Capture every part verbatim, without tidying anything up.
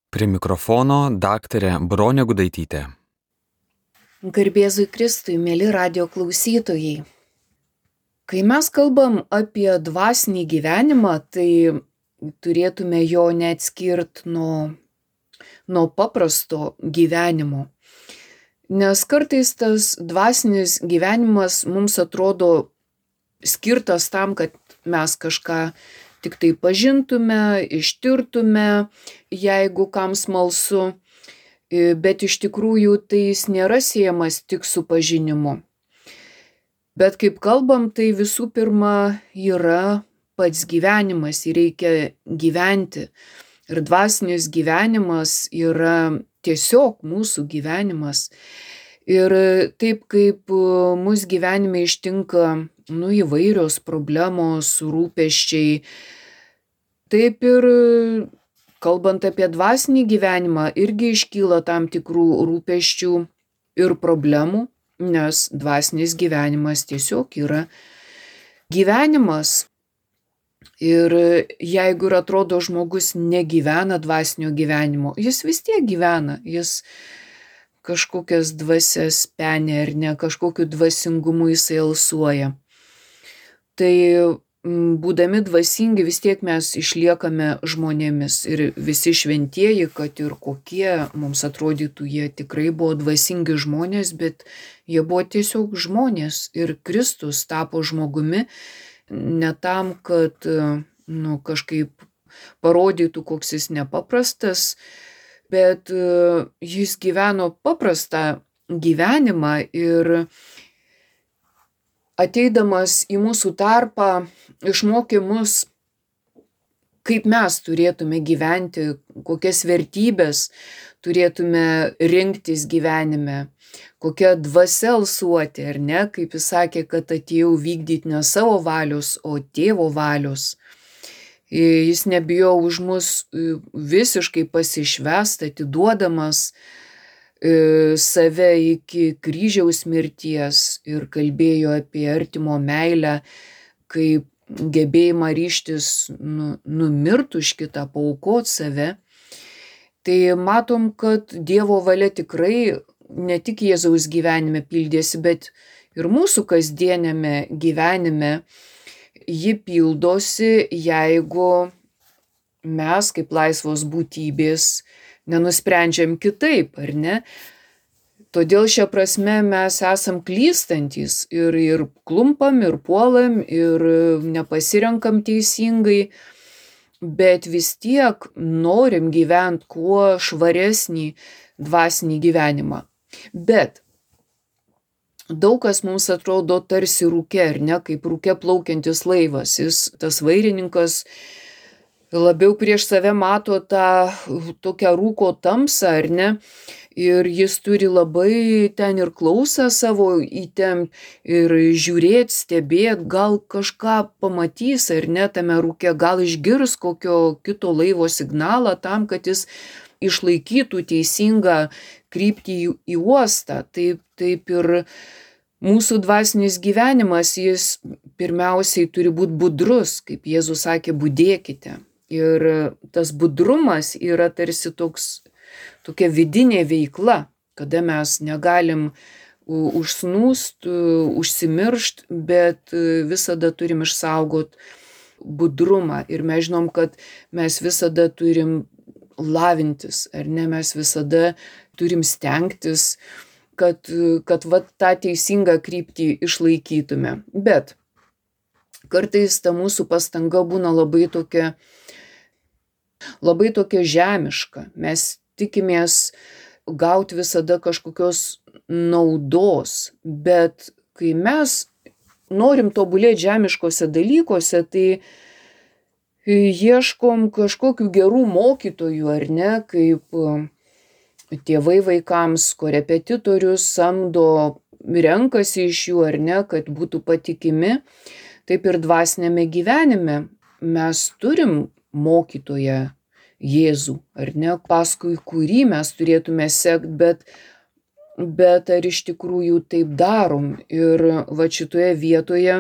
Prie mikrofono daktarė Bronė Gudaitytė. Garbėzui Kristui, mėly radio klausytojai. Kai mes kalbam apie dvasinį gyvenimą, tai turėtume jo neatskirt nuo, nuo paprasto gyvenimo. Nes kartais tas dvasinis gyvenimas mums atrodo skirtas tam, kad mes kažką tik tai pažintume, ištirtume, jeigu kam smalsu, bet iš tikrųjų tai jis nėra siejamas tik su pažinimu. Bet kaip kalbam, tai visų pirma yra pats gyvenimas, jį reikia gyventi. Ir dvasinis gyvenimas yra tiesiog mūsų gyvenimas. Ir taip kaip mus gyvenime ištinka nu, įvairios problemos, rūpesčiai, taip ir kalbant apie dvasinį gyvenimą irgi iškyla tam tikrų rūpesčių ir problemų, nes dvasinis gyvenimas tiesiog yra gyvenimas. Ir jeigu ir atrodo žmogus negyvena dvasinio gyvenimo, jis vis tiek gyvena, jis kažkokias dvasias penė ar ne, kažkokiu dvasingumu jisai alsuoja. Tai būdami dvasingi vis tiek mes išliekame žmonėmis ir visi šventieji, kad ir kokie mums atrodytų, jie tikrai buvo dvasingi žmonės, bet jie buvo tiesiog žmonės ir Kristus tapo žmogumi ne tam, kad nu, kažkaip parodytų, koks jis nepaprastas, bet jis gyveno paprastą gyvenimą ir ateidamas į mūsų tarpą išmokė mus, kaip mes turėtume gyventi, kokias vertybės turėtume rinktis gyvenime, kokia dvasia alsuoti, ar ne, kaip jis sakė, kad atėjau vykdyti ne savo valios, o tėvo valios. Jis nebijo už mus visiškai pasišvęst, atiduodamas save iki kryžiaus mirties ir kalbėjo apie artimo meilę, kaip gebėjimą ryžtis nu, numirt už kitą, paaukot save. Tai matom, kad Dievo valia tikrai ne tik Jėzaus gyvenime pildėsi, bet ir mūsų kasdienėme gyvenime ji pildosi, jeigu mes kaip laisvos būtybės nenusprendžiam kitaip, ar ne? Todėl šią prasme mes esam klystantys ir, ir klumpam, ir puolam, ir nepasirenkam teisingai, bet vis tiek norim gyventi kuo švaresnį dvasinį gyvenimą. Bet daug kas mums atrodo tarsi rūke, ar ne, kaip rūke plaukiantis laivas. Jis, tas vairininkas, labiau prieš save mato tą tokią rūko tamsą, ar ne, ir jis turi labai ten ir klausą savo įtempt ir žiūrėt, stebėt, gal kažką pamatys, ar ne, tame rūke, gal išgirs kokio kito laivo signalą tam, kad jis išlaikytų teisingą kryptį į, į uostą. Taip, taip ir mūsų dvasinis gyvenimas, jis pirmiausiai turi būti budrus, kaip Jėzus sakė, budėkite. Ir tas budrumas yra tarsi toks, tokia vidinė veikla, kada mes negalim užsnūst, užsimiršt, bet visada turim išsaugot budrumą. Ir mes žinom, kad mes visada turim lavintis, ar ne, mes visada turim stengtis, kad, kad va, tą teisingą kryptį išlaikytume. Bet kartais ta mūsų pastanga būna labai tokia, labai tokia žemiška. Mes tikimės gauti visada kažkokios naudos, bet kai mes norim tobulėti žemiškose dalykuose, tai ieškom kažkokių gerų mokytojų, ar ne, kaip tėvai vaikams korepetitorius samdo, renkasi iš jų, ar ne, kad būtų patikimi. Taip ir dvasinėme gyvenime mes turim mokytoją Jėzų, ar ne, paskui kurį mes turėtume sekt, bet, bet ar iš tikrųjų taip darom. Ir va šitoje vietoje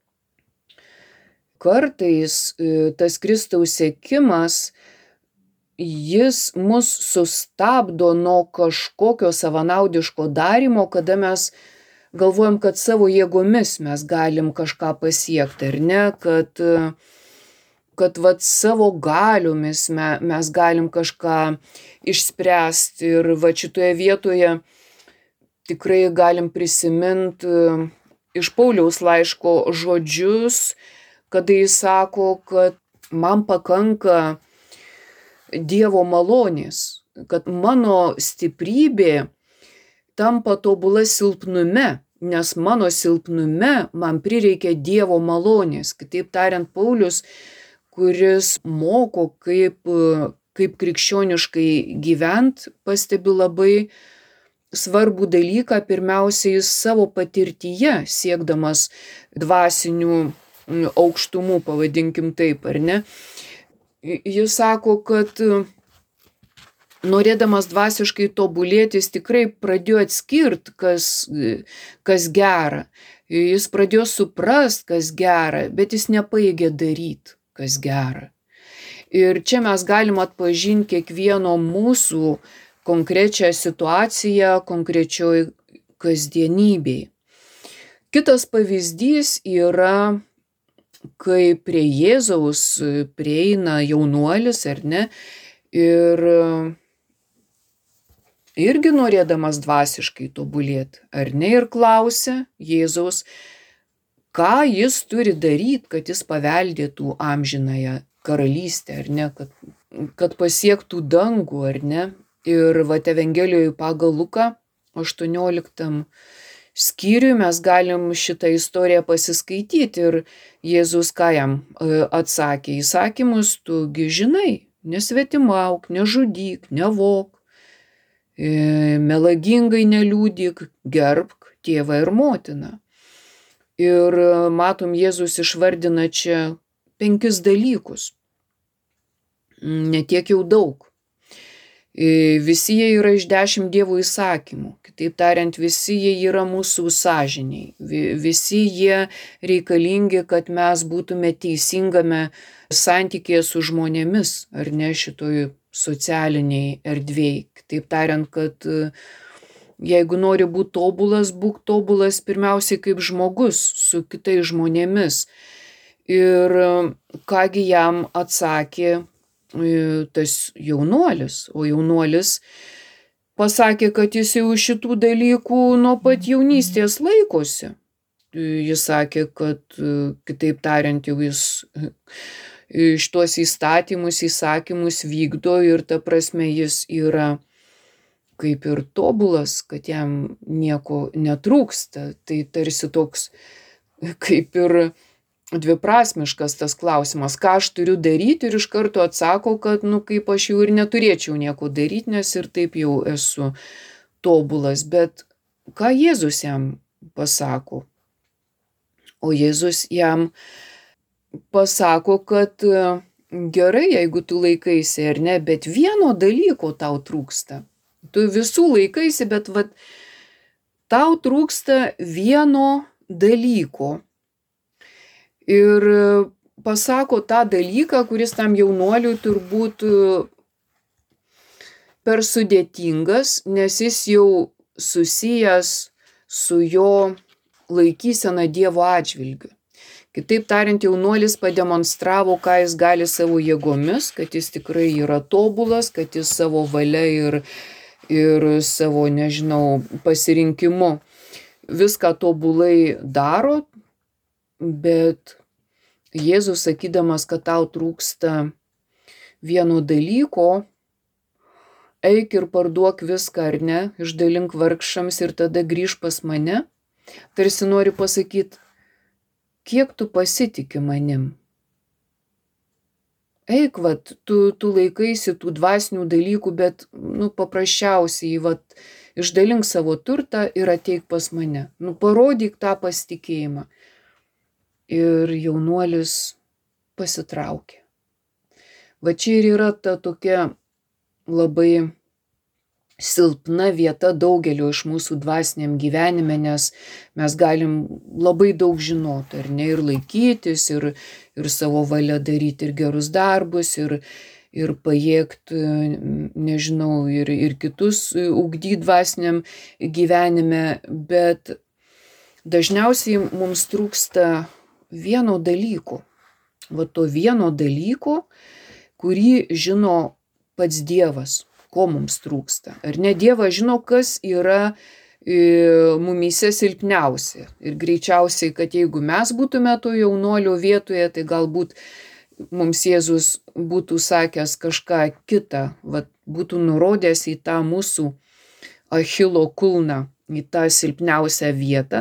kartais tas Kristaus sekimas jis mus sustabdo nuo kažkokio savanaudiško darymo, kada mes galvojam, kad savo jėgomis mes galim kažką pasiekti, ar ne, kad, kad vat savo galiomis me, mes galim kažką išspręsti. Ir va šitoje vietoje tikrai galim prisiminti iš Pauliaus laiško žodžius, kada jis sako, kad man pakanka Dievo malonės, kad mano stiprybė tampa tobula silpnume, nes mano silpnume man prireikia Dievo malonės. Kitaip tariant, Paulius, kuris moko, kaip, kaip krikščioniškai gyvent, pastebi labai svarbų dalyką, pirmiausiai savo patirtyje, siekdamas dvasinių aukštumų, pavadinkim taip, ar ne. Jis sako, kad norėdamas dvasiškai tobulėti, jis tikrai pradėjo atskirti, kas, kas gera. Jis pradėjo suprast, kas gera, bet jis nepaėgė daryti, kas gera. Ir čia mes galim atpažinti kiekvieno mūsų konkrečią situaciją, konkrečioj kasdienybėj. Kitas pavyzdys yra, kai prie Jėzaus prieina jaunuolis, ar ne, ir irgi norėdamas dvasiškai tobulėti, ar ne, ir klausia Jėzaus, ką jis turi daryti, kad jis paveldėtų amžinąją karalystę, ar ne, kad, kad pasiektų dangų, ar ne. Ir vat Evangelijoje pagal Luką aštuonioliktam skyriui mes galim šitą istoriją pasiskaityti. Ir Jėzus ką jam atsakė? Įsakymus tugi žinai, nesvetimauk, nežudyk, nevok, melagingai neliūdyk, gerbk tėvą ir motiną. Ir matom, Jėzus išvardina čia penkis dalykus, ne tiek jau daug. Visi jie yra iš dešimt Dievo įsakymų. Kitaip tariant, visi jie yra mūsų sąžiniai. Visi jie reikalingi, kad mes būtume teisingame santykėje su žmonėmis, ar ne, šitoj socialiniai erdvėj. Kitaip tariant, kad jeigu nori būti tobulas, būk tobulas pirmiausiai kaip žmogus su kitais žmonėmis. Ir kągi jam atsakė tas jaunuolis, o jaunuolis pasakė, kad jis jau šitų dalykų nuo pat jaunystės laikosi. Jis sakė, kad kitaip tariant, jau jis šitos įstatymus, įsakymus vykdo ir ta prasme jis yra kaip ir tobulas, kad jam nieko netrūksta. Tai tarsi toks kaip ir dviprasmiškas tas klausimas, ką aš turiu daryti, ir iš karto atsako, kad nu kaip aš jau ir neturėčiau nieko daryti, nes ir taip jau esu tobulas. Bet ką Jėzus jam pasako? O Jėzus jam pasako, kad gerai, jeigu tu laikaisi ar ne, bet vieno dalyko tau trūksta. Tu visų laikaisi, bet vat, tau trūksta vieno dalyko. Ir pasako tą dalyką, kuris tam jaunuoliui turbūt per sudėtingas, nes jis jau susijęs su jo laikysena Dievo atžvilgiu. Kitaip tariant, jaunuolis pademonstravo, ką jis gali savo jėgomis, kad jis tikrai yra tobulas, kad jis savo valia ir, ir savo, nežinau, pasirinkimu viską tobulai daro. Bet Jėzus sakydamas, kad tau trūksta vieno dalyko, eik ir parduok viską, ar ne, išdalink vargšams ir tada grįž pas mane, tarsi nori pasakyti, kiek tu pasitiki manim. Eik, vat, tu, tu laikaisi tų dvasinių dalykų, bet nu, paprasčiausiai vat, išdalink savo turtą ir ateik pas mane. Nu, parodyk tą pasitikėjimą. Ir jaunuolis pasitraukė. Va čia ir yra ta tokia labai silpna vieta daugelio iš mūsų dvasiniam gyvenime, nes mes galim labai daug žinoti, ar ne, ir laikytis, ir, ir savo valia daryti ir gerus darbus, ir, ir pajėgt, nežinau, ir, ir kitus ugdyt dvasiniam gyvenime, bet dažniausiai mums trūksta vieno dalyko. Va to vieno dalyko, kurį žino pats Dievas, ko mums trūksta. Ar ne, Dievas žino, kas yra mumyse silpniausia. Ir greičiausiai, kad jeigu mes būtume to jaunuolio vietoje, tai galbūt mums Jėzus būtų sakęs kažką kitą, vat, būtų nurodęs į tą mūsų Achilo kulną, į tą silpniausią vietą.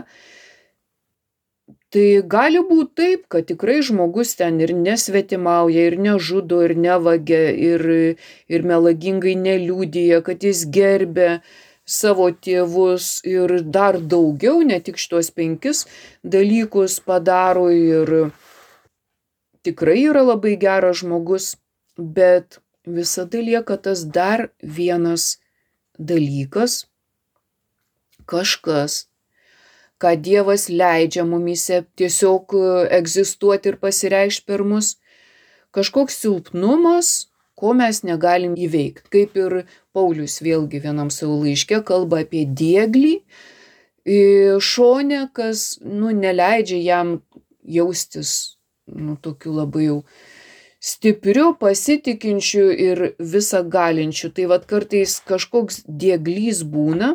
Tai gali būti taip, kad tikrai žmogus ten ir nesvetimauja, ir nežudo, ir nevagia, ir, ir melagingai neliudija, kad jis gerbia savo tėvus ir dar daugiau, ne tik šitos penkis dalykus padaro ir tikrai yra labai geras žmogus, bet visada lieka tas dar vienas dalykas, kažkas, ką Dievas leidžia mumyse tiesiog egzistuoti ir pasireikšti per mus, kažkoks silpnumas, ko mes negalim įveikti. Kaip ir Paulius vėlgi vienam savo laiške kalba apie dieglį šone, kas nu, neleidžia jam jaustis nu, tokiu labai jau stipriu, pasitikinčiu ir visą galinčiu. Tai vat kartais kažkoks dieglys būna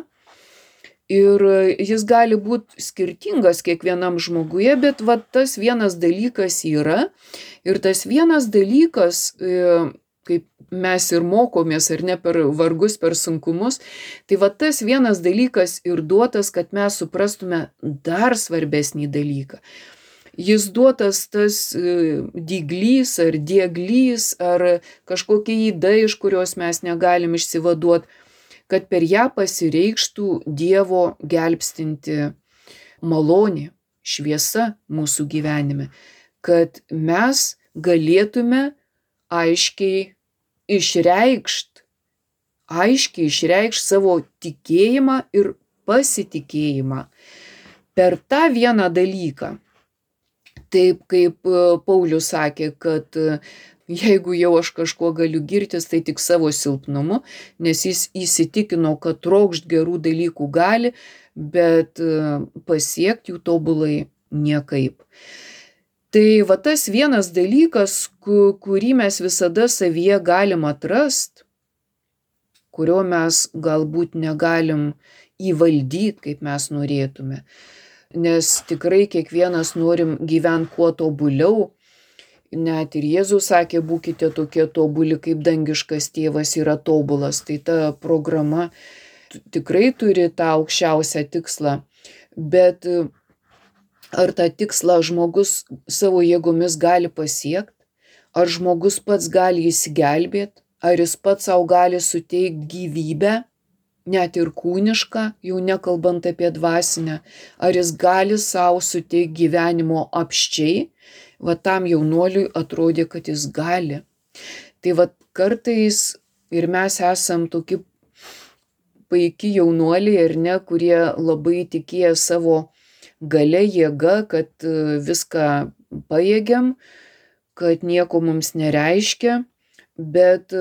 ir jis gali būti skirtingas kiekvienam žmoguje, bet vat tas vienas dalykas yra ir tas vienas dalykas, kaip mes ir mokomės, ar ne, per vargus, per sunkumus, tai va tas vienas dalykas ir duotas, kad mes suprastume dar svarbesnį dalyką. Jis duotas tas dyglys ar dieglys ar kažkokia yda, iš kurios mes negalim išsivaduoti, kad per ją pasireikštų Dievo gelbstinti malonė, šviesa mūsų gyvenime, kad mes galėtume aiškiai išreikšt, aiškiai išreikšt savo tikėjimą ir pasitikėjimą per tą vieną dalyką. Taip kaip Paulius sakė, kad jeigu jau aš kažkuo galiu girtis, tai tik savo silpnumu, nes jis įsitikino, kad trokšt gerų dalykų gali, bet pasiekti jų tobulai niekaip. Tai va tas vienas dalykas, kurį mes visada savyje galim atrast, kurio mes galbūt negalim įvaldyti, kaip mes norėtume. Nes tikrai kiekvienas norim gyventi kuo tobuliau. Net ir Jėzus sakė, būkite tokie tobuli, kaip dangiškas tėvas yra tobulas. Tai ta programa tikrai turi tą aukščiausią tikslą. Bet ar tą tikslą žmogus savo jėgomis gali pasiekti? Ar žmogus pats gali įsigelbėti? Ar jis pats savo gali suteikti gyvybę, net ir kūnišką, jau nekalbant apie dvasinę? Ar jis gali savo suteikti gyvenimo apsčiai? Va tam jaunuoliui atrodė, kad jis gali. Tai va kartais ir mes esam tokie paiki jaunuoliai, ar ne, kurie labai tikėjo savo galia, jėga, kad viską pajėgiam, kad nieko mums nereiškia, bet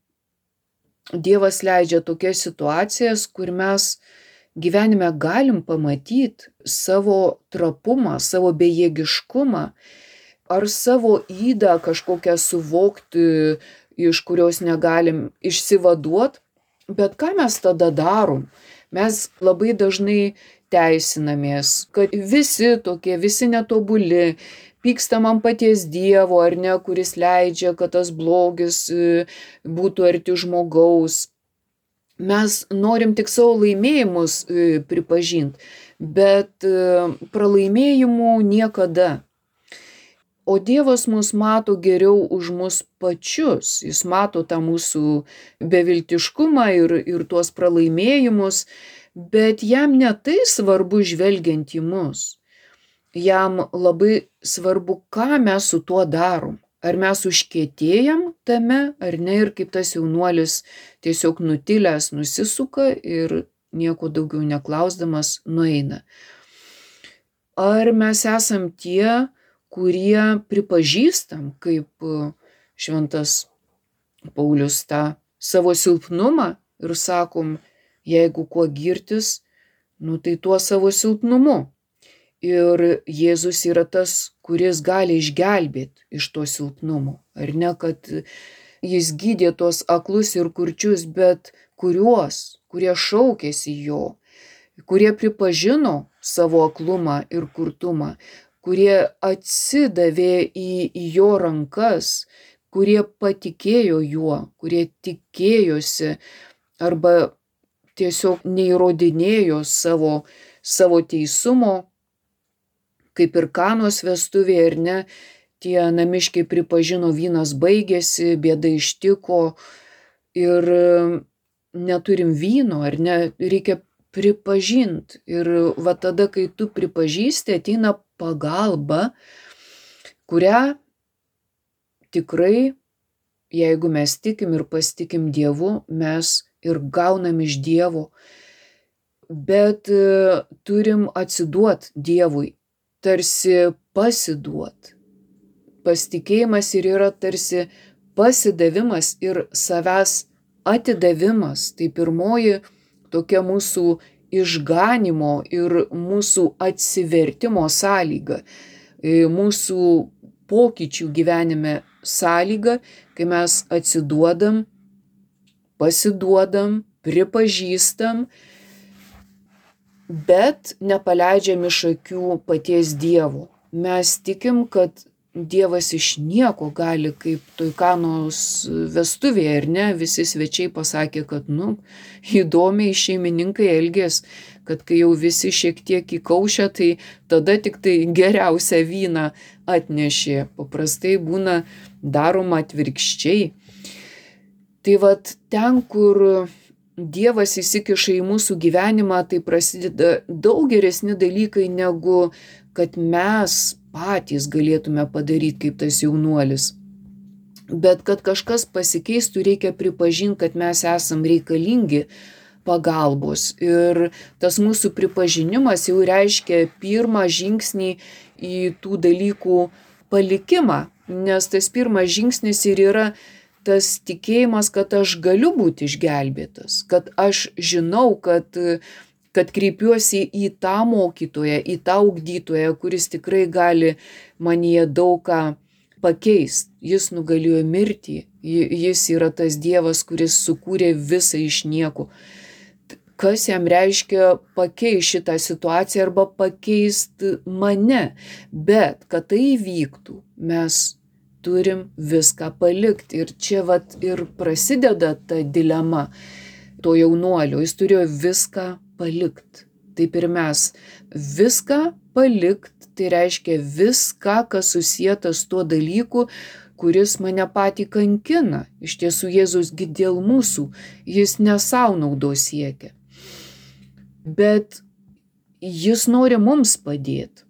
Dievas leidžia tokias situacijas, kur mes gyvenime galim pamatyti savo trapumą, savo bejėgiškumą, ar savo ydą kažkokią suvokti, iš kurios negalim išsivaduot, bet ką mes tada darom? Mes labai dažnai teisinamės, kad visi tokie, visi netobuli, pykstam ant paties Dievo, ar ne, kuris leidžia, kad tas blogis būtų arti žmogaus. Mes norim tik savo laimėjimus pripažinti, bet pralaimėjimų niekada. O Dievas mus mato geriau už mus pačius. Jis mato tą mūsų beviltiškumą ir, ir tuos pralaimėjimus, bet jam ne tai svarbu žvelgiant į mus. Jam labai svarbu, ką mes su tuo darom. Ar mes užkietėjam tame, ar ne, ir kaip tas jaunuolis tiesiog nutilęs nusisuka ir nieko daugiau neklausdamas nueina. Ar mes esam tie, kurie pripažįstam, kaip šventas Paulius tą savo silpnumą ir sakom, jeigu kuo girtis, nu tai tuo savo silpnumu. Ir Jėzus yra tas, kuris gali išgelbėti iš to silpnumo. Ar ne, kad jis gydė tuos aklus ir kurčius, bet kuriuos, kurie šaukėsi jo, kurie pripažino savo aklumą ir kurtumą, kurie atsidavė į, į jo rankas, kurie patikėjo juo, kurie tikėjosi arba tiesiog neįrodinėjo savo, savo teisumo, kaip ir Kanos vestuvėje, ar ne, tie namiškiai pripažino, vynas baigėsi, bėda ištiko ir neturim vyno, ar ne, reikia pripažinti. Ir va tada, kai tu pripažįsti, ateina pagalba, kurią tikrai, jeigu mes tikim ir pasitikim Dievu, mes ir gaunam iš Dievo. Bet turim atsiduot Dievui, tarsi pasiduot. Pasitikėjimas ir yra tarsi pasidavimas ir savęs atidavimas. Tai pirmoji tokia mūsų išganimo ir mūsų atsivertimo sąlyga, mūsų pokyčių gyvenime sąlyga, kai mes atsiduodam, pasiduodam, pripažįstam, bet nepaleidžiam iš akių paties Dievo. Mes tikim, kad Dievas iš nieko gali, kaip toj Kanos vestuvėje, ar ne, visi svečiai pasakė, kad, nu, įdomiai šeimininkai elgės, kad kai jau visi šiek tiek įkaušę, tai tada tik tai geriausią vyną atnešė. Paprastai būna daroma atvirkščiai. Tai vat ten, kur Dievas įsikiša į mūsų gyvenimą, tai prasideda daug geresni dalykai, negu kad mes patys galėtume padaryti kaip tas jaunuolis. Bet kad kažkas pasikeistų, reikia pripažinti, kad mes esam reikalingi pagalbos. Ir tas mūsų pripažinimas jau reiškia pirmą žingsnį į tų dalykų palikimą, nes tas pirmas žingsnis ir yra tas tikėjimas, kad aš galiu būti išgelbėtas, kad aš žinau, kad, kad kreipiuosi į tą mokytoją, į tą ugdytoją, kuris tikrai gali manyje daug ką pakeisti. Jis nugalėjo mirtį, jis yra tas Dievas, kuris sukūrė visą iš nieko. Kas jam reiškia pakeisti šitą situaciją arba pakeisti mane, bet kad tai įvyktų, mes turim viską palikti. Ir čia vat ir prasideda ta dilema to jaunuolio. Jis turėjo viską palikti. Taip ir mes. Viską palikti, tai reiškia viską, kas susieta su tuo dalyku, kuris mane patį kankina. Iš tiesų, Jėzus gi dėl mūsų, jis ne savo naudos siekia. Bet jis nori mums padėti.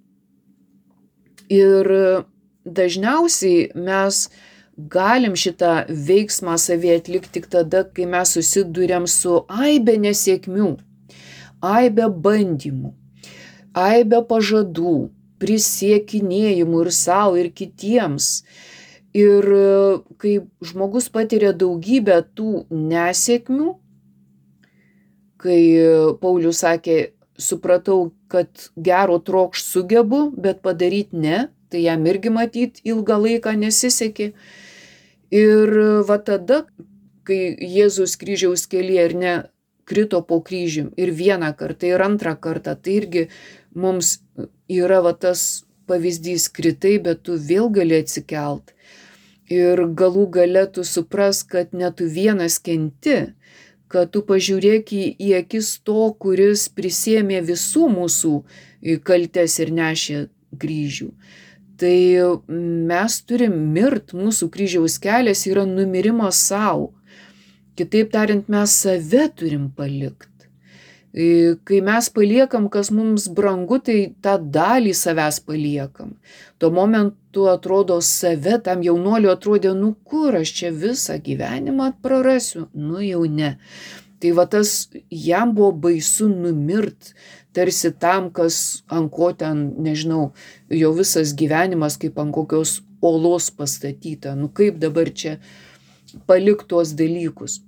Ir dažniausiai mes galim šitą veiksmą savyje atlikti tik tada, kai mes susiduriam su aibe nesėkmių, aibe bandymų, aibe pažadų, prisiekinėjimų ir savo, ir kitiems. Ir kai žmogus patiria daugybę tų nesėkmių, kai Paulius sakė, supratau, kad gero trokšt sugebu, bet padaryti ne, tai jam irgi matyt ilgą laiką nesisekė. Ir va tada, kai Jėzus kryžiaus kelyje ir ne krito po kryžium ir vieną kartą, ir antrą kartą, tai irgi mums yra va tas pavyzdys, kritai, bet tu vėl gali atsikelt. Ir galų gale tu supras, kad ne tu vienas kenti, kad tu pažiūrėk į, į akis to, kuris prisėmė visų mūsų kaltes ir nešė kryžių. Tai mes turim mirt, mūsų kryžiaus kelias yra numirimas savo. Kitaip tariant, mes save turim palikti. Kai mes paliekam, kas mums brangu, tai tą dalį savęs paliekam. Tuo momentu atrodo save, tam jaunuoliu atrodė, nu kur aš čia visą gyvenimą prarasiu? Nu jau ne. Tai va tas jam buvo baisu numirt, tarsi tam, kas ant ko ten, nežinau, jo visas gyvenimas kaip ant kokios olos pastatyta. Nu kaip dabar čia palik tuos dalykus.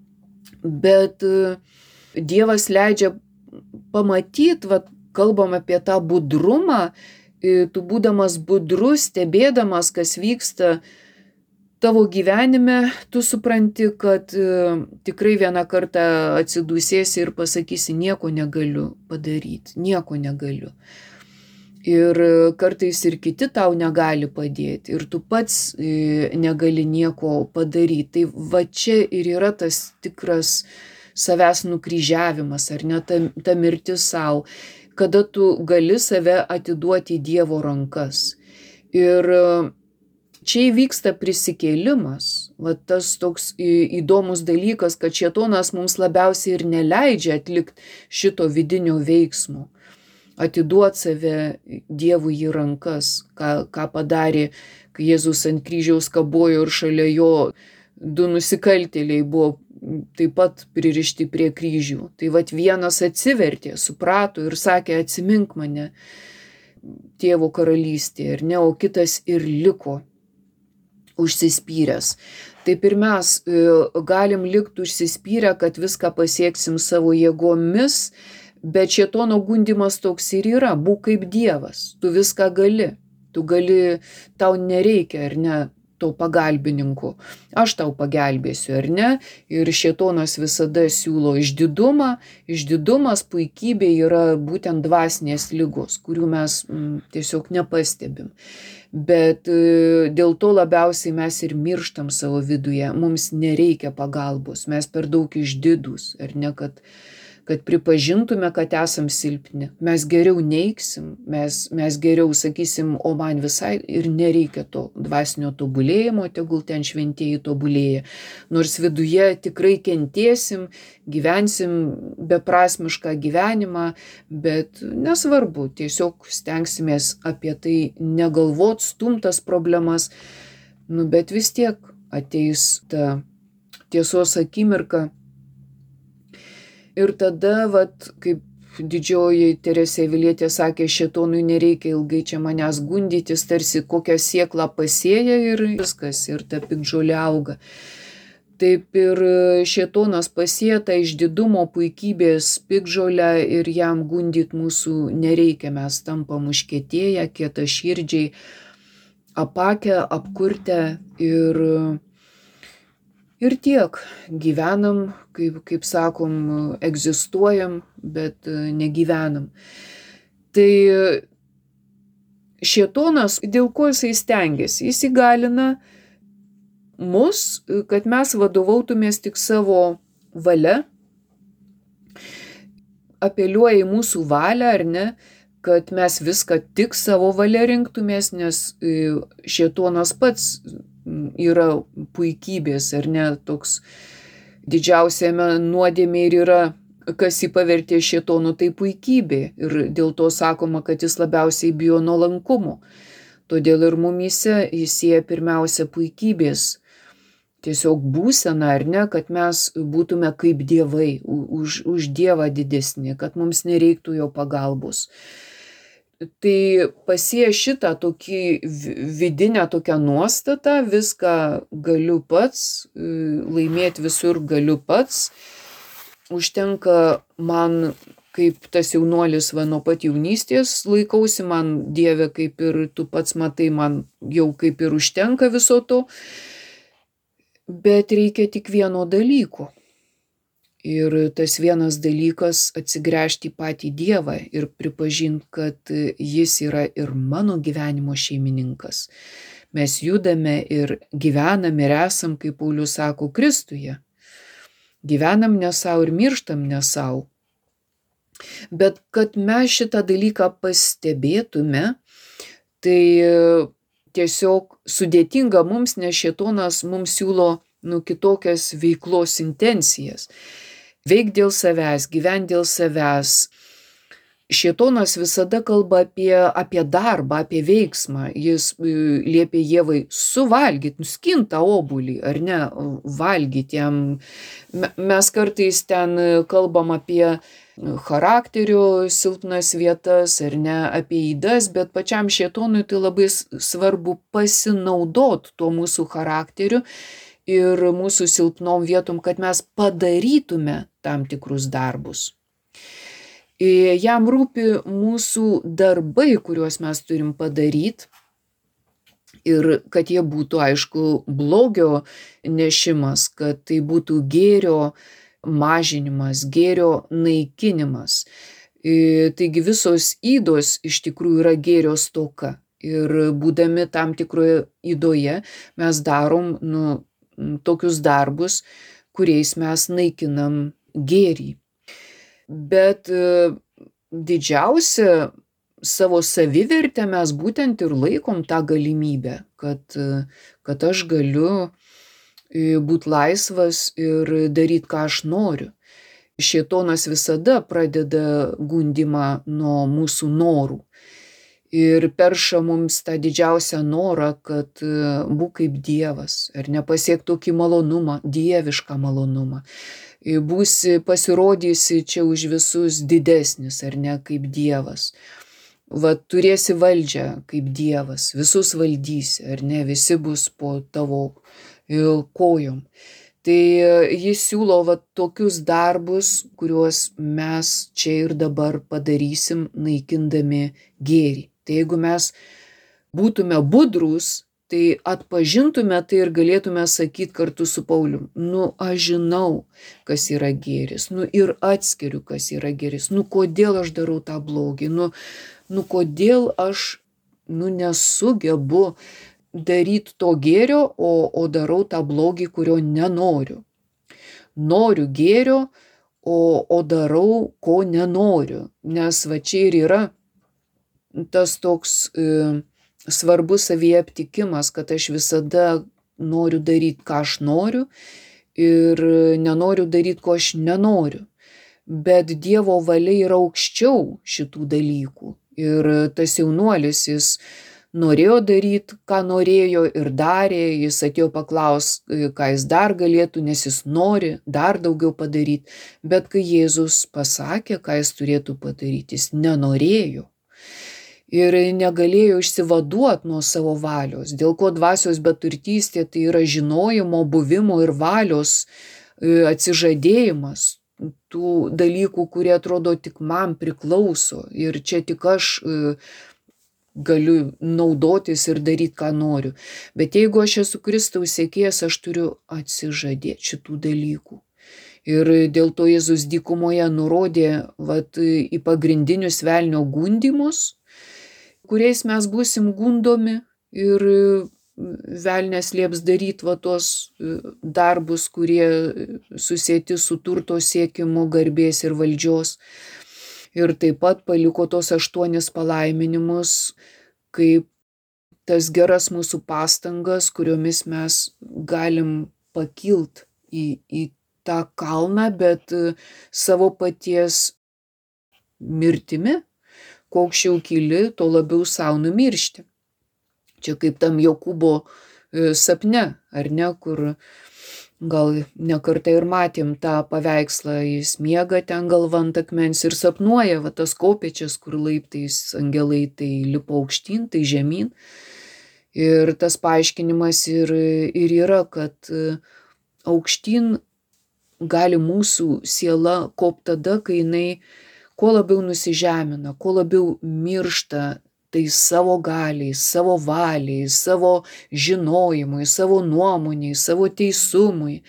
Bet Dievas leidžia pamatyt, vat, kalbam apie tą budrumą, tu būdamas budrus, stebėdamas, kas vyksta tavo gyvenime, tu supranti, kad tikrai vieną kartą atsidūsėsi ir pasakysi, nieko negaliu padaryti, nieko negaliu. Ir kartais ir kiti tau negali padėti, ir tu pats negali nieko padaryti. Tai va čia ir yra tas tikras savęs nukryžiavimas, ar ne, ta, ta mirtis savo, kada tu gali save atiduoti į Dievo rankas. Ir čia įvyksta prisikėlimas, va tas toks įdomus dalykas, kad šėtonas mums labiausiai ir neleidžia atlikti šito vidinio veiksmo. Atiduot save Dievui į rankas, ką, ką padarė, kai Jėzus ant kryžiaus kabojo ir šalia jo du nusikaltėliai buvo taip pat pririšti prie kryžių. Tai vat vienas atsivertė, suprato ir sakė, atsimink mane Tėvo karalystėje, ir ne, o kitas ir liko užsispyręs. Taip ir mes galim likti užsispyrę, kad viską pasieksim savo jėgomis, bet šėtono gundymas toks ir yra, būk kaip Dievas, tu viską gali, tu gali, tau nereikia, ar ne, to pagalbininko, aš tau pagelbėsiu, ar ne, ir šėtonas visada siūlo išdidumą, išdidumas, puikybė yra būtent dvasinės ligos, kurių mes m, tiesiog nepastebim. Bet e, dėl to labiausiai mes ir mirštam savo viduje, mums nereikia pagalbos, mes per daug išdidūs, ar ne, kad kad pripažintume, kad esam silpni. Mes geriau neiksim, mes, mes geriau sakysim, o man visai ir nereikia to dvasinio tobulėjimo, tegul ten šventieji tobulėja. Nors viduje tikrai kentėsim, gyvensim beprasmišką gyvenimą, bet nesvarbu, tiesiog stengsimės apie tai negalvot, stumtas problemas, nu, bet vis tiek ateis ta tiesos akimirka. Ir tada, vat, kaip didžioji Teresė Avilietė sakė, šėtonui nereikia ilgai čia manęs gundytis, tarsi kokią sėklą pasėja ir viskas, ir ta piktžolė auga. Taip ir šėtonas pasėja tą išdidumo, puikybės piktžolę ir jam gundyt mūsų nereikia, mes tampam užkietėję, kietaširdžiai, apakę, apkurtę ir... Ir tiek, gyvenam, kaip, kaip sakom, egzistuojam, bet negyvenam. Tai šėtonas, dėl ko jisai stengiasi, jis įgalina mus, kad mes vadovautumės tik savo valia, apeliuoja į mūsų valią, ar ne, kad mes viską tik savo valia rinktumės, nes šėtonas pats yra puikybės, ar ne, toks didžiausiame nuodėmė ir yra, kas jį pavertė šėtonu, tai puikybė. Ir dėl to sakoma, kad jis labiausiai bijo nuolankumo. Todėl ir mumyse jis sieja pirmiausia puikybės. Tiesiog būsena, ar ne, kad mes būtume kaip dievai, už, už Dievą didesni, kad mums nereiktų jo pagalbos. Tai pasėję šitą tokį vidinę tokią nuostatą, viską galiu pats, laimėti visur galiu pats. Užtenka man, kaip tas jaunuolis va, nuo pat jaunystės laikausi, man Dieve, kaip ir tu pats matai, man jau kaip ir užtenka viso to. Bet reikia tik vieno dalyko. Ir tas vienas dalykas atsigręžti į patį Dievą ir pripažinti, kad jis yra ir mano gyvenimo šeimininkas. Mes judame ir gyvename ir esam, kaip Paulius sako, Kristuje. Gyvenam ne savo ir mirštam ne savo. Bet kad mes šitą dalyką pastebėtume, tai tiesiog sudėtinga mums, nes šėtonas mums siūlo nu, kitokias veiklos intencijas. Veik dėl savęs, gyven dėl savęs. Šėtonas visada kalba apie, apie darbą, apie veiksmą. Jis liepia Ievai suvalgyti, nuskint tą obuolį, ar ne, valgyti jam. Mes kartais ten kalbam apie charakterio silpnas vietas, ar ne, apie ydas, bet pačiam šėtonui tai labai svarbu pasinaudot tuo mūsų charakteriu ir mūsų silpnom vietom, kad mes padarytume tam tikrus darbus. Jam rūpi mūsų darbai, kuriuos mes turim padaryti, ir kad jie būtų, aišku, blogio nešimas, kad tai būtų gėrio mažinimas, gėrio naikinimas. Taigi visos ydos iš tikrųjų yra gėrio stoka. Ir būdami tam tikroje ydoje mes darom nu, tokius darbus, kuriais mes naikinam gėrį. Bet didžiausia savo savivertę mes būtent ir laikom tą galimybę, kad, kad aš galiu būti laisvas ir daryti, ką aš noriu. Šėtonas visada pradeda gundymą nuo mūsų norų ir perša mums tą didžiausią norą, kad būk kaip Dievas, ar nepasiek tokį malonumą, dievišką malonumą. Būsi pasirodysi čia už visus didesnis, ar ne, kaip Dievas. Va, turėsi valdžią kaip Dievas, visus valdysi, ar ne, visi bus po tavo kojom. Tai jis siūlo va, tokius darbus, kuriuos mes čia ir dabar padarysim, naikindami gėrį. Tai jeigu mes būtume budrus, tai atpažintume tai ir galėtume sakyti kartu su Paulium, nu aš žinau, kas yra gėris, nu ir atskiriu, kas yra gėris, nu kodėl aš darau tą blogį, nu, nu kodėl aš nu, nesugebu daryti to gėrio, o, o darau tą blogį, kurio nenoriu. Noriu gėrio, o, o darau, ko nenoriu, nes va čia ir yra tas toks e, svarbus savyje aptikimas, kad aš visada noriu daryti, ką aš noriu ir nenoriu daryti, ko aš nenoriu. Bet Dievo valia yra aukščiau šitų dalykų. Ir tas jaunuolis, jis norėjo daryti, ką norėjo ir darė, jis atėjo paklaus, ką jis dar galėtų, nes jis nori dar daugiau padaryti. Bet kai Jėzus pasakė, ką jis turėtų padaryti, jis nenorėjo. Ir negalėjo išsivaduoti nuo savo valios, dėl ko dvasios beturtystė tai yra žinojimo, buvimo ir valios atsižadėjimas tų dalykų, kurie atrodo tik man priklauso ir čia tik aš galiu naudotis ir daryti, ką noriu. Bet jeigu aš esu Kristaus sekėjas, aš turiu atsižadėti šitų dalykų. Ir dėl to Jėzus dykumoje nurodė vat, į pagrindinius velnio gundymus, kuriais mes būsim gundomi ir velnias lieps daryti va tos darbus, kurie susieti su turto siekimu, garbės ir valdžios. Ir taip pat paliko tos aštuonis palaiminimus, kaip tas geras mūsų pastangas, kuriomis mes galim pakilt į, į tą kalną, bet savo paties mirtimi, kuo aukščiau kyli, tuo labiau savo numiršti. Čia kaip tam Jokūbo sapne, ar ne, kur gal nekartą ir matėm tą paveikslą, jis miega ten galva ant akmens ir sapnuoja va tas kopėčias, kur laiptais angelai tai lipo aukštyn, tai žemyn. Ir tas paaiškinimas ir, ir yra, kad aukštyn gali mūsų siela kopti tada, kai jinai kuo labiau nusižemina, kuo labiau miršta tai savo galiai, savo valiai, savo žinojimui, savo nuomoniai, savo teisumui.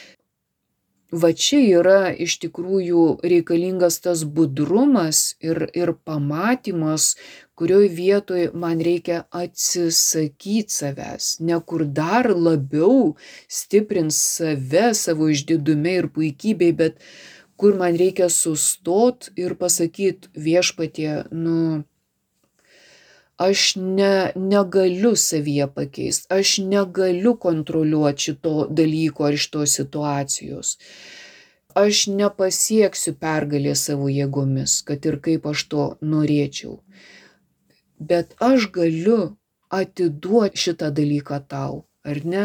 Va čia yra iš tikrųjų reikalingas tas budrumas ir, ir pamatymas, kurioj vietoj man reikia atsisakyti savęs, ne kur dar labiau stiprint save savo išdidume ir puikybei, bet kur man reikia sustot ir pasakyti viešpatie, nu, aš ne, negaliu savyje pakeisti, aš negaliu kontroliuoti šito dalyko ar šitos situacijos. Aš nepasieksiu pergalės savo jėgomis, kad ir kaip aš to norėčiau. Bet aš galiu atiduoti šitą dalyką tau, ar ne?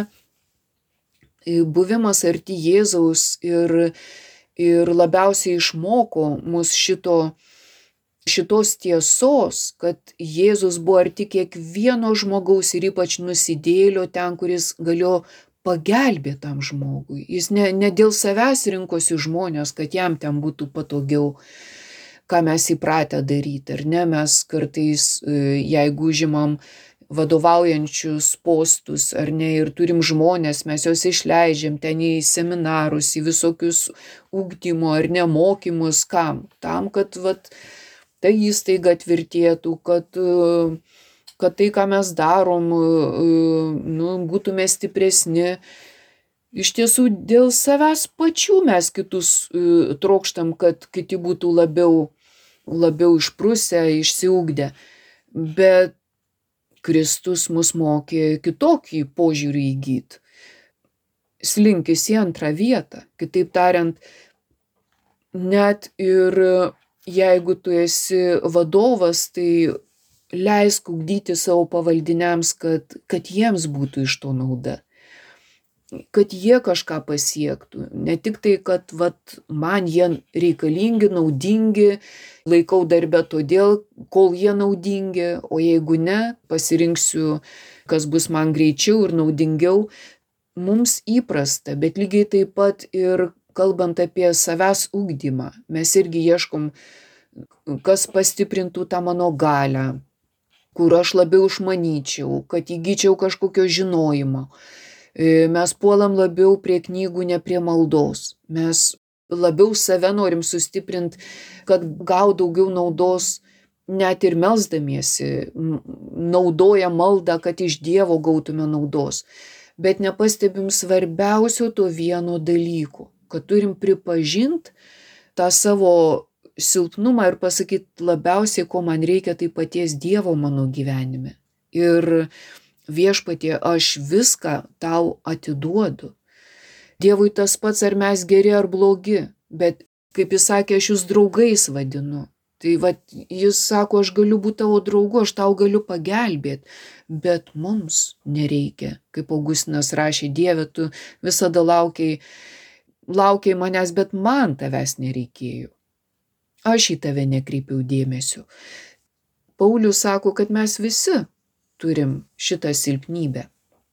Buvimas arti Jėzaus ir Ir labiausiai išmoko mus šito, šitos tiesos, kad Jėzus buvo arti kiekvieno žmogaus ir ypač nusidėjėlio ten, kuris galėjo pagelbėt tam žmogui. Jis ne, ne dėl savęs rinkosi žmonės, kad jam ten būtų patogiau, ką mes įpratę daryti, ar ne? Mes kartais, jeigu žimam vadovaujančius postus, ar ne, ir turim žmonės, mes juos išleidžiam ten į seminarus, į visokius ugdymo ar ne mokymus, kam? Tam, kad vat, ta įstaiga tvirtėtų, kad, kad tai, ką mes darom, nu, būtume stipresni. Iš tiesų, dėl savęs pačių mes kitus trokštam, kad kiti būtų labiau, labiau išprusę, išsiugdę. Bet Kristus mus mokė kitokį požiūrį įgyti. Slinkis į antrą vietą. Kitaip tariant, net ir jeigu tu esi vadovas, tai leisk ugdyti savo pavaldiniams, kad, kad jiems būtų iš to nauda. Kad jie kažką pasiektų. Ne tik tai, kad vat, man jie reikalingi, naudingi, laikau darbę todėl, kol jie naudingi, o jeigu ne, pasirinksiu, kas bus man greičiau ir naudingiau. Mums įprasta, bet lygiai taip pat ir kalbant apie savęs ugdymą, mes irgi ieškom, kas pastiprintų tą mano galią, kur aš labiau išmanyčiau, kad įgyčiau kažkokio žinojimo. Mes puolam labiau prie knygų, ne prie maldos. Mes labiau save norim sustiprinti, kad gaut daugiau naudos, net ir melsdamiesi, naudoja maldą, kad iš Dievo gautume naudos. Bet nepastebim svarbiausio to vieno dalyko, kad turim pripažinti tą savo silpnumą ir pasakyti labiausiai, ko man reikia, tai paties Dievo mano gyvenime. Ir Viešpatie, aš viską tau atiduodu. Dievui tas pats, ar mes geri ar blogi, bet, kaip jis sakė, aš jūs draugais vadinu. Tai vat, jis sako, aš galiu būti tavo draugu, aš tau galiu pagelbėti, bet mums nereikia. Kaip Augustinas rašė, Dieve, tu visada laukiai, laukiai manęs, bet man tavęs nereikėjo. Aš į tave nekreipiau dėmesio. Paulius sako, kad mes visi turim šitą silpnybę.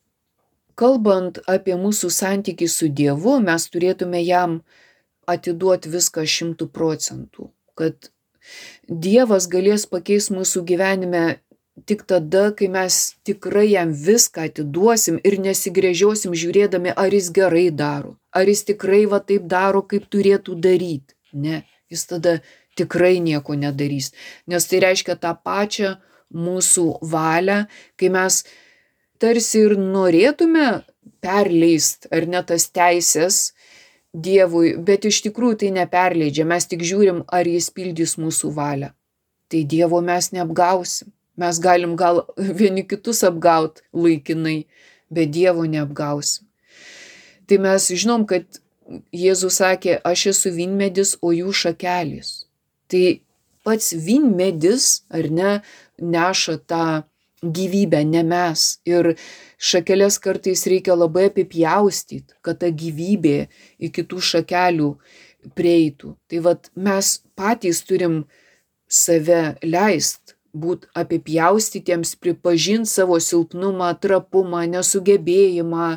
Kalbant apie mūsų santykį su Dievu, mes turėtume jam atiduoti viską šimtų procentų, kad Dievas galės pakeisti mūsų gyvenime tik tada, kai mes tikrai jam viską atiduosim ir nesigręžiosim žiūrėdami, ar jis gerai daro, ar jis tikrai va taip daro, kaip turėtų daryti. Ne, jis tada tikrai nieko nedarys, nes tai reiškia tą pačią mūsų valią, kai mes tarsi ir norėtume perleist, ar ne tas teisės Dievui, bet iš tikrųjų tai neperleidžia, mes tik žiūrim, ar jis pildys mūsų valią. Tai Dievo mes neapgausim. Mes galim gal vieni kitus apgaut laikinai, bet Dievo neapgausim. Tai mes žinom, kad Jėzus sakė, aš esu vynmedis, o jų šakelės. Tai pats vynmedis, ar ne, neša tą gyvybę, ne mes. Ir šakeles kartais reikia labai apipjaustyti, kad ta gyvybė iki tų šakelių prieitų. Tai vat mes patys turim save leist, būt apipjaustytiems, pripažinti savo silpnumą, trapumą, nesugebėjimą,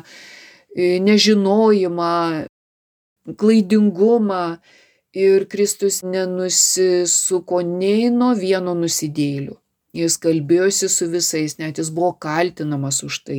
nežinojimą, klaidingumą. Ir Kristus nenusisuko nei nuo vieno nusidėjėlių. Jis kalbėjosi su visais, net jis buvo kaltinamas už tai.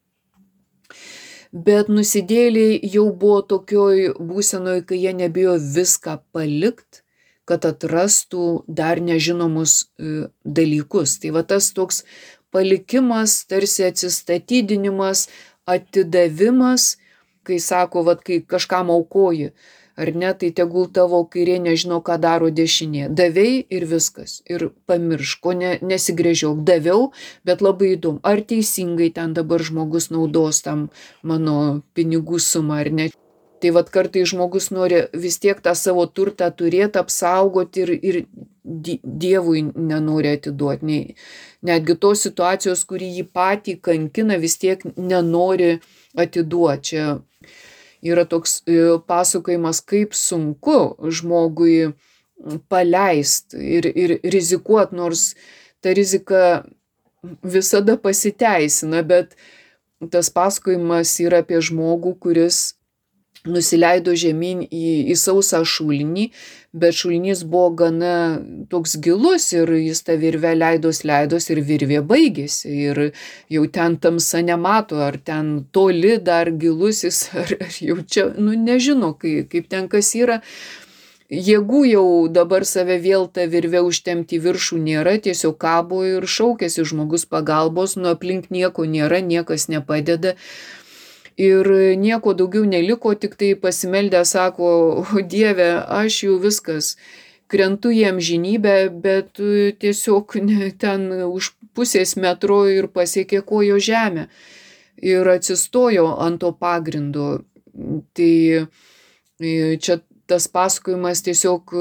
Bet nusidėjėliai jau buvo tokioj būsenoj, kai jie nebijo viską palikt, kad atrastų dar nežinomus dalykus. Tai va tas toks palikimas, tarsi atsistatydinimas, atidavimas, kai sako, va, kai kažkam aukoji, ar ne, tai tegul tavo kairė nežino, ką daro dešinė. Davei ir viskas. Ir pamiršk, ko ne, nesigręžiok. Daviau, bet labai įdomu, ar teisingai ten dabar žmogus naudos tam mano pinigų sumą, ar ne. Tai vat kartai žmogus nori vis tiek tą savo turtą turėti, apsaugoti ir, ir Dievui nenori atiduoti. Nei, netgi tos situacijos, kuri jį patį kankina, vis tiek nenori atiduoti. Čia yra toks pasakojimas, kaip sunku žmogui paleist ir, ir rizikuot, nors ta rizika visada pasiteisina, bet tas pasakojimas yra apie žmogų, kuris nusileido žemyn į, į sausą šulinį, bet šulinys buvo gana toks gilus ir jis tą virvę leidos leidos ir virvė baigėsi. Ir jau ten tamsa nemato, ar ten toli dar gilusis, ar, ar jau čia, nu nežino, kaip, kaip ten kas yra. Jėgų jau dabar save vėl tą virvę užtempti į viršų nėra, tiesiog kabo ir šaukėsi žmogus pagalbos, nu aplink nieko nėra, niekas nepadeda. Ir nieko daugiau neliko, tik tai pasimeldę sako, o Dieve, aš jau viskas, krentu į amžinybę, bet tiesiog ten už pusės metro ir pasiekė kojo žemę. Ir atsistojo ant to pagrindo. Tai čia tas pasakojimas tiesiog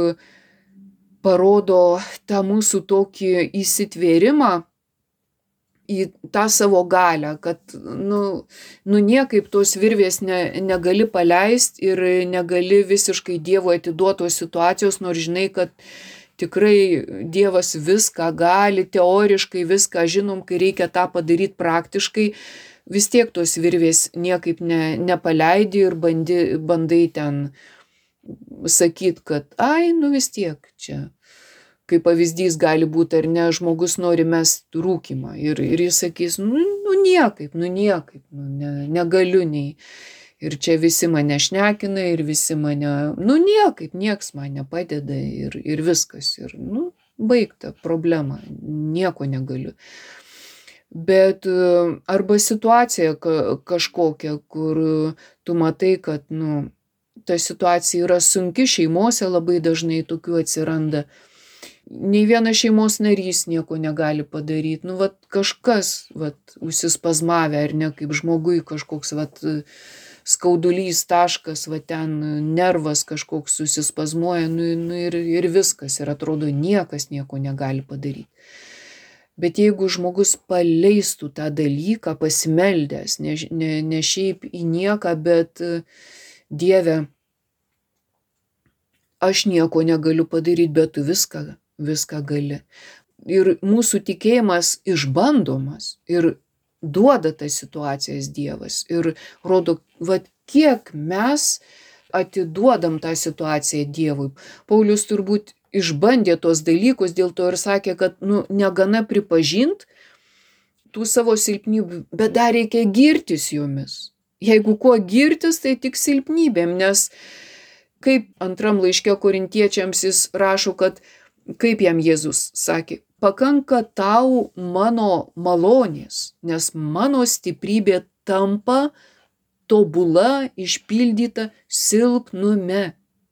parodo tą mūsų tokį įsitvėrimą į tą savo galią, kad nu, nu niekaip tos virvės ne, negali paleisti ir negali visiškai Dievui atiduotos situacijos, nors žinai, kad tikrai Dievas viską gali, teoriškai viską žinom, kai reikia tą padaryti praktiškai, vis tiek tos virvės niekaip ne, nepaleidi ir bandi, bandai ten sakyti, kad ai, nu vis tiek čia. Kaip pavyzdys gali būti, ar ne, žmogus nori mest rūkymą ir, ir jis sakys, nu, nu niekaip, nu niekaip, nu, ne, negaliu nei. Ir čia visi mane šnekina ir visi mane, nu niekaip, nieks man nepadeda ir, ir viskas. Ir, nu, baigta problema, nieko negaliu. Bet arba situacija kažkokia, kur tu matai, kad, nu, ta situacija yra sunki, šeimose labai dažnai tokių atsiranda. Nei vienas šeimos narys nieko negali padaryti. Nu, vat kažkas, vat, užsispazmavę, ar ne, kaip žmogui kažkoks, vat, skaudulys, taškas, vat, ten nervas kažkoks susispazmuoja, nu, nu ir, ir viskas. Ir atrodo, niekas nieko negali padaryti. Bet jeigu žmogus paleistų tą dalyką, pasimeldęs, ne, ne, ne šiaip į nieką, bet Dieve, aš nieko negaliu padaryti, bet tu viską, viską gali. Ir mūsų tikėjimas išbandomas ir duoda tas situacijas Dievas. Ir rodo, vat kiek mes atiduodam tą situaciją Dievui. Paulius turbūt išbandė tos dalykus, dėl to ir sakė, kad nu, negana pripažint tų savo silpnybių, bet dar reikia girtis jomis. Jeigu kuo girtis, tai tik silpnybėm, nes kaip antram laiške korintiečiams jis rašo, kad kaip jam Jėzus sakė, pakanka tau mano malonės, nes mano stiprybė tampa tobula, išpildyta silpnume.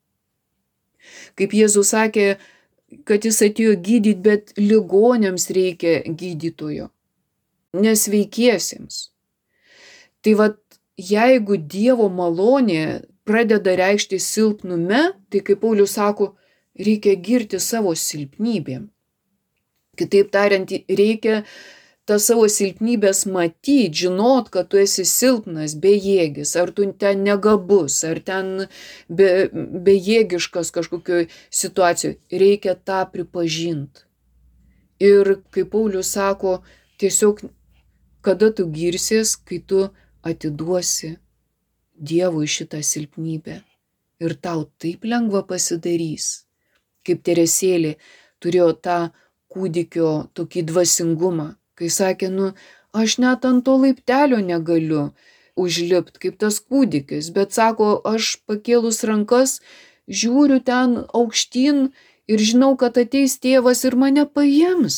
Kaip Jėzus sakė, kad jis atėjo gydyti, bet ligoniams reikia gydytojo, nesveikiesiems. Tai vat, jeigu Dievo malonė pradeda reikšti silpnume, tai kaip Paulius sako, reikia girti savo silpnybėm. Kitaip tariant, reikia tą savo silpnybės matyti, žinot, kad tu esi silpnas, bejėgis, ar tu ten negabus, ar ten be, bejėgiškas kažkokioj situacijoje. Reikia tą pripažinti. Ir kaip Paulius sako, tiesiog kada tu girsies, kai tu atiduosi Dievui šitą silpnybę. Ir tau taip lengva pasidarys. Kaip Teresėlė turėjo tą kūdikio tokį dvasingumą, kai sakė, nu, aš net ant to laiptelio negaliu užlipti, kaip tas kūdikis, bet sako, aš pakėlus rankas, žiūriu ten aukštyn ir žinau, kad ateis tėvas ir mane paims.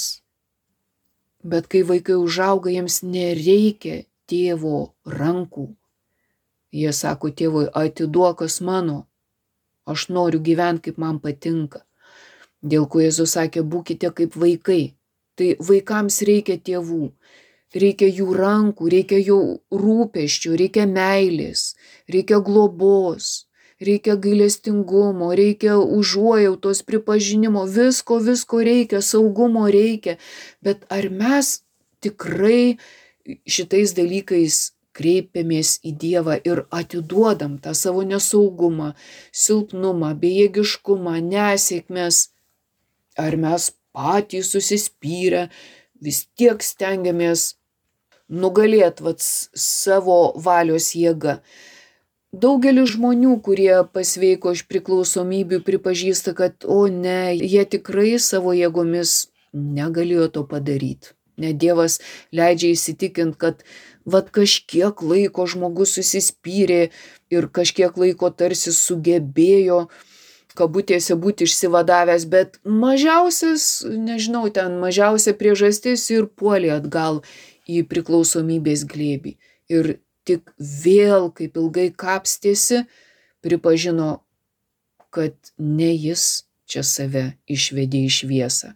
Bet kai vaikai užauga, jiems nereikia tėvo rankų. Jie sako tėvui, atiduokas mano, aš noriu gyventi, kaip man patinka. Dėl ko Jėzus sakė, būkite kaip vaikai. Tai vaikams reikia tėvų, reikia jų rankų, reikia jų rūpesčių, reikia meilės, reikia globos, reikia gailestingumo, reikia užuojautos, pripažinimo, visko, visko reikia, saugumo reikia. Bet ar mes tikrai šitais dalykais kreipiamės į Dievą ir atiduodam tą savo nesaugumą, silpnumą, bejėgiškumą, nesėkmes? Ar mes patys susispyrę vis tiek stengiamės nugalėt vat savo valios jėga. Daugelis žmonių, kurie pasveiko iš priklausomybių, pripažįsta, kad o ne, jie tikrai savo jėgomis negalėjo to padaryti. Net Dievas leidžia įsitikint, kad vat kažkiek laiko žmogus susispyrė ir kažkiek laiko tarsi sugebėjo kabutėse būti išsivadavęs, bet mažiausias, nežinau, ten mažiausia priežastis ir puolė atgal į priklausomybės glėbį. Ir tik vėl, kaip ilgai kapstėsi, pripažino, kad ne jis čia save išvedė į šviesą.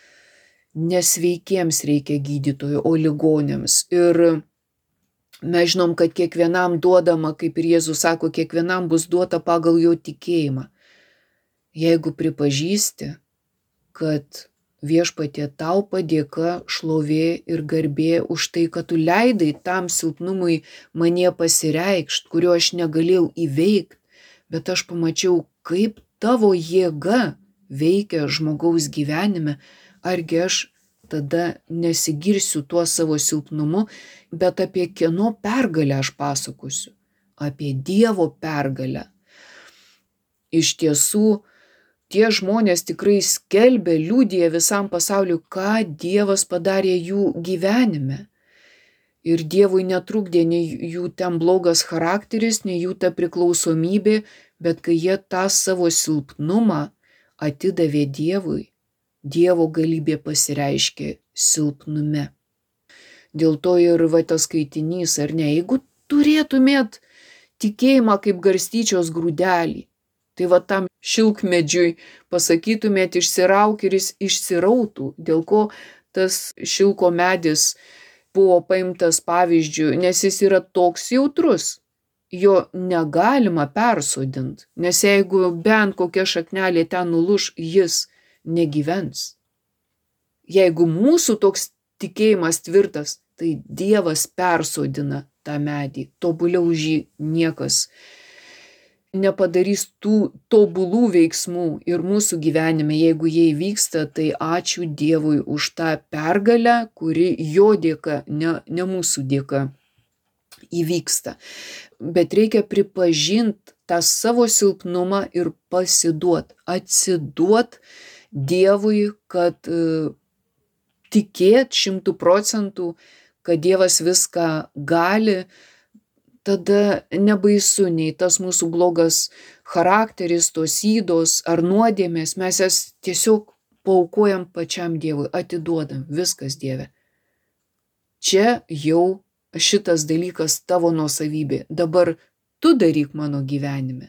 Nesveikiems reikia gydytojų, o ligoniams. Ir mes žinom, kad kiekvienam duodama, kaip ir Jėzus sako, kiekvienam bus duota pagal jo tikėjimą. Jeigu pripažįsti, kad Viešpatie tau padėka, šlovė ir garbė už tai, kad tu leidai tam silpnumui manie pasireikšt, kurio aš negalėjau įveikti, bet aš pamačiau, kaip tavo jėga veikia žmogaus gyvenime, argi aš tada nesigirsiu tuo savo silpnumu, bet apie kieno pergalę aš pasakosiu, apie Dievo pergalę. Iš tiesų, tie žmonės tikrai skelbė, liudija visam pasauliu, ką Dievas padarė jų gyvenime. Ir Dievui netrukdė nei jų ten blogas charakteris, nei jų ta priklausomybė, bet kai jie tą savo silpnumą atidavė Dievui, Dievo galybė pasireiškė silpnume. Dėl to ir va tas skaitinys, ar ne, jeigu turėtumėt tikėjimą kaip garstyčios grūdelį, tai va tam šilkmedžiui pasakytumėt išsirauk ir jis išsirautų, dėl ko tas šilko medis buvo paimtas pavyzdžiui, nes jis yra toks jautrus, jo negalima persodinti, nes jeigu bent kokia šaknelė ten nuluš, jis negyvens. Jeigu mūsų toks tikėjimas tvirtas, tai Dievas persodina tą medį, tobuliau už jį niekas nepadarys tų tobulų veiksmų ir mūsų gyvenime, jeigu jie įvyksta, tai ačiū Dievui už tą pergalę, kuri jo dėka, ne, ne mūsų dėka įvyksta. Bet reikia pripažinti tą savo silpnumą ir pasiduot, atsiduot Dievui, kad uh, tikėt šimtų procentų, kad Dievas viską gali, tada nebaisu nei tas mūsų blogas charakteris, tos ydos ar nuodėmės, mes jas tiesiog paaukojam pačiam Dievui, atiduodam, viskas Dieve. Čia jau šitas dalykas tavo nuosavybė, dabar tu daryk mano gyvenime.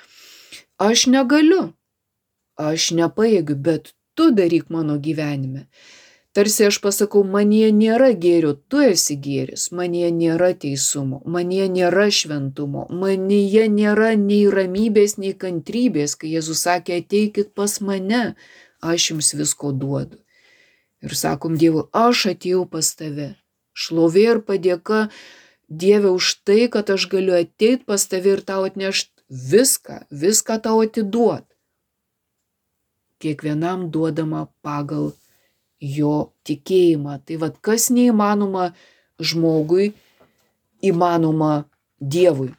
Aš negaliu, aš nepajėgiu, bet tu daryk mano gyvenime. Tarsi aš pasakau, manyje nėra gėrio, tu esi gėris, manyje nėra teisumo, manyje nėra šventumo, manyje nėra nei ramybės, nei kantrybės, kai Jėzus sakė, ateikit pas mane, aš jums visko duodu. Ir sakom Dievui, aš atėjau pas tave, šlovė ir padėka Dieve už tai, kad aš galiu ateiti pas tave ir tau atnešti viską, viską tau atiduot. Kiekvienam duodama pagal jo tikėjimą. Tai vad, kas neįmanoma žmogui, įmanoma Dievui.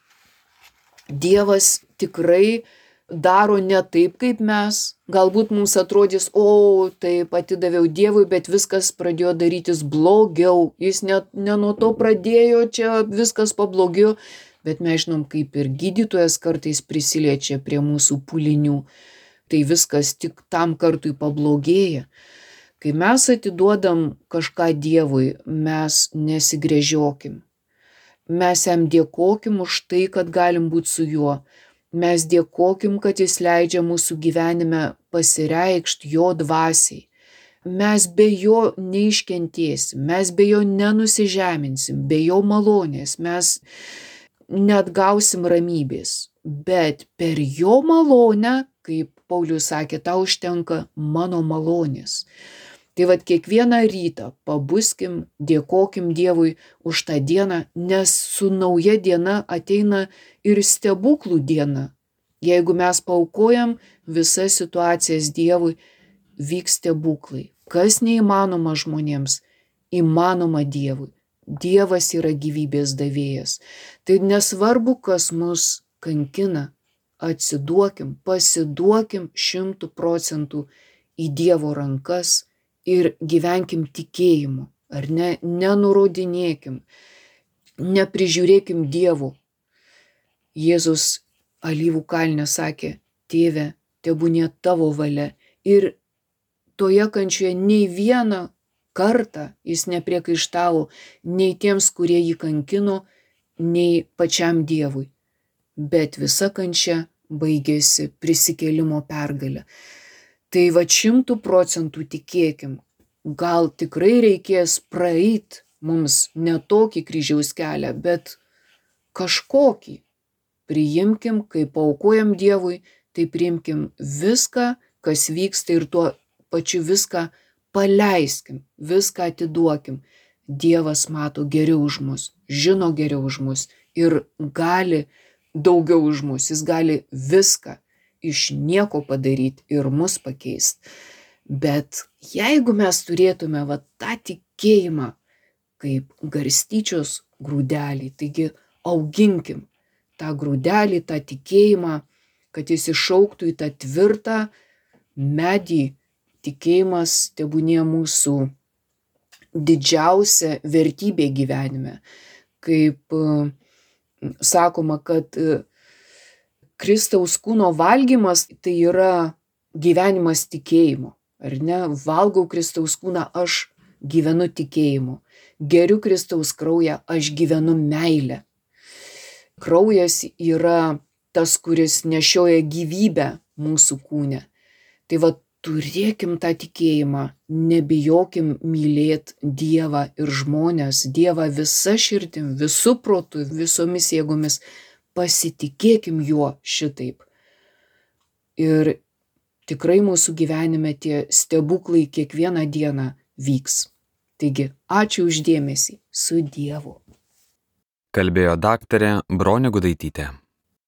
Dievas tikrai daro ne taip, kaip mes. Galbūt mums atrodys, o, taip atidaviau Dievui, bet viskas pradėjo darytis blogiau. Jis ne, ne nuo to pradėjo, čia viskas pablogėjo. Bet mes žinom, kaip ir gydytojas kartais prisiliečia prie mūsų pūlinių. Tai viskas tik tam kartui pablogėja. Kai mes atiduodam kažką Dievui, mes nesigręžiokim. Mes jam dėkokim už tai, kad galim būti su juo. Mes dėkokim, kad jis leidžia mūsų gyvenime pasireikšti jo dvasiai. Mes be jo neiškentėsim, mes be jo nenusižeminsim, be jo malonės, mes neatgausim ramybės. Bet per jo malonę, kaip Paulius sakė, tau užtenka mano malonės. Tai vad kiekvieną rytą pabuskim, dėkokim Dievui už tą dieną, nes su nauja diena ateina ir stebuklų diena. Jeigu mes paaukojam visas situacijas Dievui, vyks stebuklai. Kas neįmanoma žmonėms, įmanoma Dievui. Dievas yra gyvybės davėjas. Tai nesvarbu, kas mus kankina, atsiduokim, pasiduokim šimtų procentų į Dievo rankas ir gyvenkim tikėjimu, ar ne, nenurodinėkim, neprižiūrėkim Dievo. Jėzus Alyvų kalne sakė, Tėve, tebūnie tavo valia. Ir toje kančioje nei vieną kartą jis nepriekaištavo nei tiems, kurie jį kankino, nei pačiam Dievui. Bet visa kančia baigėsi prisikėlimo pergalę. Tai va šimtų procentų tikėkim, gal tikrai reikės praeit mums ne tokį kryžiaus kelią, bet kažkokį. Priimkim, kai paaukojam Dievui, tai priimkim viską, kas vyksta ir tuo pačiu viską paleiskim, viską atiduokim. Dievas mato geriau už mus, žino geriau už mus ir gali daugiau už mus. Jis gali viską iš nieko padaryti ir mus pakeisti. Bet jeigu mes turėtume va tą tikėjimą kaip garstyčios grūdelį, taigi auginkim tą grūdelį, tą tikėjimą, kad jis išaugtų į tą tvirtą medį. Tikėjimas tebūnie mūsų didžiausia vertybė gyvenime. Kaip sakoma, kad Kristaus kūno valgymas tai yra gyvenimas tikėjimu. Ar ne? Valgau Kristaus kūną, aš gyvenu tikėjimu. Geriu Kristaus kraują, aš gyvenu meilę. Kraujas yra tas, kuris nešioja gyvybę mūsų kūne. Tai va, turėkim tą tikėjimą, nebijokim mylėti Dievą ir žmonės, Dievą visa širdim, visų protų, visomis jėgomis, pasitikėkim juo šitaip. Ir tikrai mūsų gyvenime tie stebuklai kiekvieną dieną vyks. Taigi, ačiū už dėmesį, su Dievu. Kalbėjo daktarė Bronė Gudaitytė.